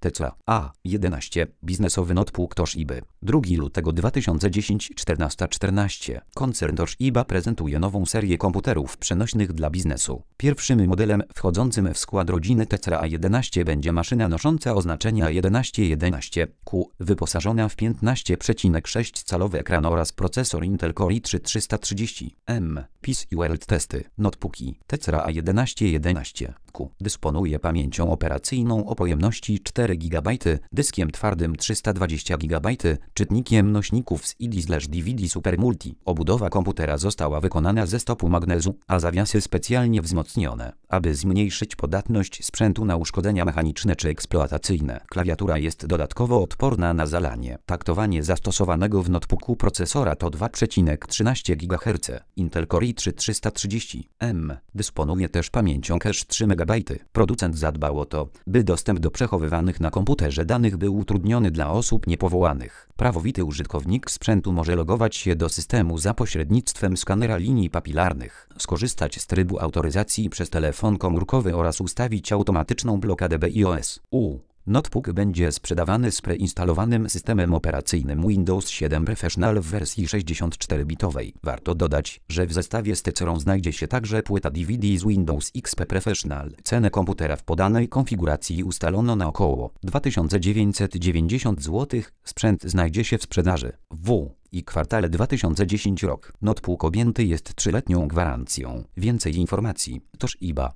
TCA A11 biznesowy notebook Toshiba. 2 lutego 2010 14:14. Koncern Toshiba prezentuje nową serię komputerów przenośnych dla biznesu. Pierwszym modelem wchodzącym w skład rodziny TCA A11 będzie maszyna nosząca oznaczenie A1111Q, wyposażona w 15,6-calowy ekran oraz procesor Intel Core i3 PC World Testy. Notebooki TCA A1111Q dysponuje pamięcią operacyjną o pojemności 4 GB, dyskiem twardym 320 GB, czytnikiem nośników z CD/DVD Super Multi. Obudowa komputera została wykonana ze stopu magnezu, a zawiasy specjalnie wzmocnione, aby zmniejszyć podatność sprzętu na uszkodzenia mechaniczne czy eksploatacyjne. Klawiatura jest dodatkowo odporna na zalanie. Taktowanie zastosowanego w notebooku procesora to 2,13 GHz. Intel Core i3 dysponuje też pamięcią cache 3 MB. Producent zadbał o to, by dostęp do przechowywanych na komputerze danych był utrudniony dla osób niepowołanych. Prawowity użytkownik sprzętu może logować się do systemu za pośrednictwem skanera linii papilarnych, skorzystać z trybu autoryzacji przez telefon komórkowy oraz ustawić automatyczną blokadę BIOS. Notebook będzie sprzedawany z preinstalowanym systemem operacyjnym Windows 7 Professional w wersji 64-bitowej. Warto dodać, że w zestawie z TCA znajdzie się także płyta DVD z Windows XP Professional. Cenę komputera w podanej konfiguracji ustalono na około 2990 zł. Sprzęt znajdzie się w sprzedaży i kwartale 2010 rok. Notebook objęty jest 3-letnią gwarancją. Więcej informacji Toshiba.